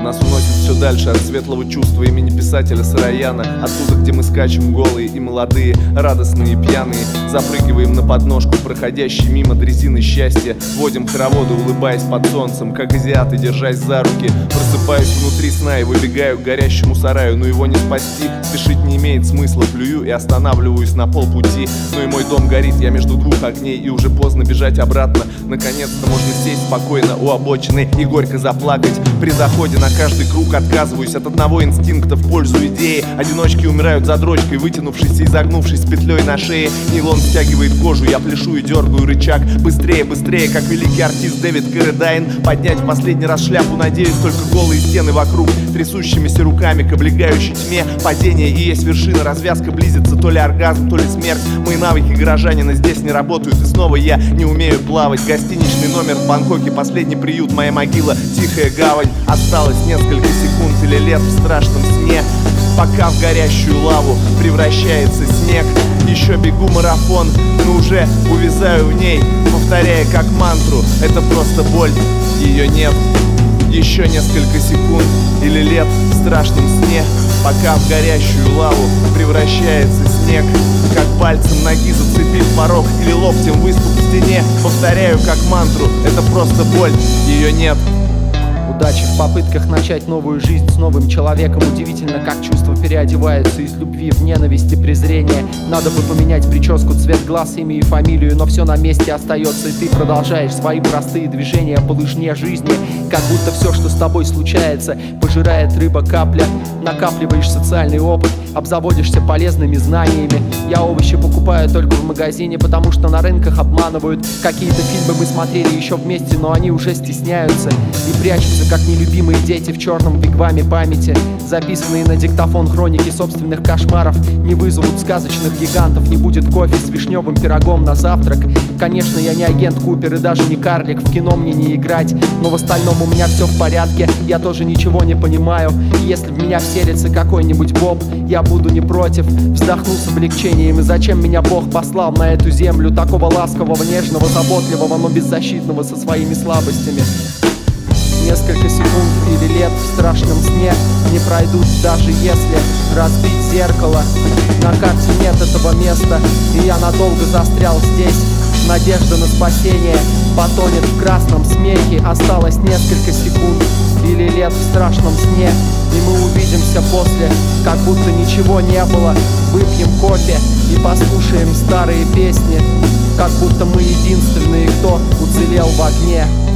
Нас уносит все дальше от светлого чувства имени писателя Сараяна. Оттуда, где мы скачем голые и молодые, радостные и пьяные. Запрыгиваем на подножку, проходящие мимо дрезины счастья. Водим хороводы, улыбаясь под солнцем, как азиаты, держась за руки. Просыпаюсь внутри сна и выбегаю к горящему сараю, но его не спасти. Спешить не имеет смысла, плюю и останавливаюсь на полпути. Но и мой дом горит, я между двух огней, и уже поздно бежать обратно. Наконец-то можно сесть спокойно у обочины и горько заплакать. При заходе на каждый круг отказываюсь от одного инстинкта в пользу идеи. Одиночки умирают за дрочкой, вытянувшись и изогнувшись с петлей на шее. Нейлон стягивает кожу, я пляшу и дергаю рычаг. Быстрее, быстрее, как великий артист Дэвид Каррадайн. Поднять в последний раз шляпу, надеюсь, только голые стены вокруг. Трясущимися руками к облегающей тьме. Падение и есть вершина, развязка близится. То ли оргазм, то ли смерть. Мои навыки горожанина здесь не работают. И снова я не умею плавать. Гостиничный номер в Бангкоке, последний приют, моя могила, тихая гавань. Осталось несколько секунд или лет в страшном сне, пока в горящую лаву превращается снег. Еще бегу марафон, но уже увязаю в ней, повторяя как мантру: это просто боль, ее нет. Еще несколько секунд или лет в страшном сне, пока в горящую лаву превращается снег. Как пальцем ноги зацепив порог или локтем выступ в стене, повторяю как мантру: это просто боль, ее нет. Удачи в попытках начать новую жизнь с новым человеком. Удивительно, как чувства переодеваются из любви в ненависть и презрение. Надо бы поменять прическу, цвет глаз, имя и фамилию, но все на месте остается, и ты продолжаешь свои простые движения по лыжне жизни. Как будто все, что с тобой случается, пожирает рыба капля. Накапливаешь социальный опыт, обзаводишься полезными знаниями. Я овощи покупаю только в магазине, потому что на рынках обманывают. Какие-то фильмы мы смотрели еще вместе, но они уже стесняются и прячутся, как нелюбимые дети в черном вигваме памяти. Записанные на диктофон хроники собственных кошмаров не вызовут сказочных гигантов. Не будет кофе с вишневым пирогом на завтрак. Конечно, я не агент Купер и даже не карлик, в кино мне не играть, но в остальном у меня все в порядке. Я тоже ничего не понимаю, и если в меня вселится какой-нибудь Боб, я буду не против. Вздохну с облегчением: и зачем меня Бог послал на эту землю, такого ласкового, нежного, заботливого, но беззащитного со своими слабостями? Несколько секунд или лет в страшном сне не пройдут, даже если разбить зеркало. На карте нет этого места, и я надолго застрял здесь. Надежда на спасение потонет в красном смехе. Осталось несколько секунд или лет в страшном сне, и мы увидимся после, как будто ничего не было. Выпьем кофе и послушаем старые песни, как будто мы единственные, кто уцелел в огне.